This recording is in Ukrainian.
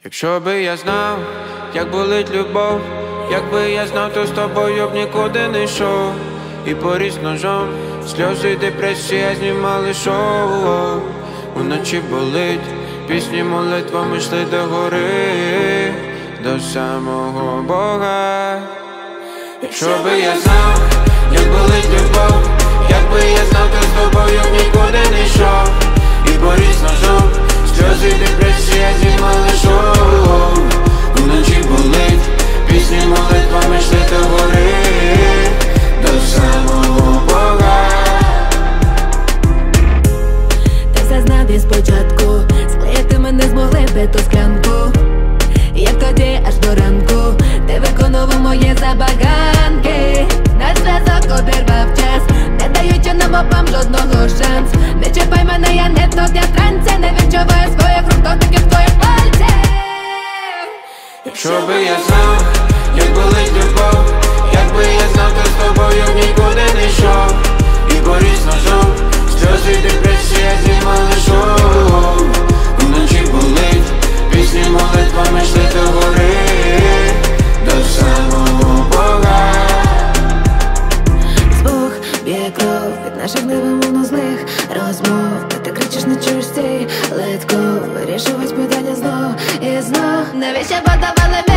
Якщо би я знав, як болить любов, якби я знав, то з тобою б нікуди не йшов. І поріз ножом, сльози, депресія знімали шоу. Уночі болить, пісні молитвами йшли до гори, до самого Бога. Якщо би я знав, як болить любов, якби я знав, то з тобою б нікуди не йшов. І поріз ножом, сльози, депресія знімали шоу. Уночі болить, пісні молитвами йшли до гори, до самого Бога. Ти все знав і спочатку, склеїти ми не змогли би ту склянку. Як тоді аж до ранку ти виконував мої забаганки. Наш зв'язок обірвав час, не даючи нам обом жодного шанс. Не чіпай мене, я не тут, я в трансі, не відчуваю своїх рук, дотиків твоїх пальців. Якщо би я знав, як болить любов, якби я знав, то з тобою нікуди не йшов. І поріз ножом, сльози, депресія знімали шоу. Уночі болить, пісні молитвами йшли до гори, до самого Бога. Звук б'є кров від наших невимовно злих розмов. Ти кричиш, не чуєш цей литко, вирішувать питання знов і знов. Навіщо подавали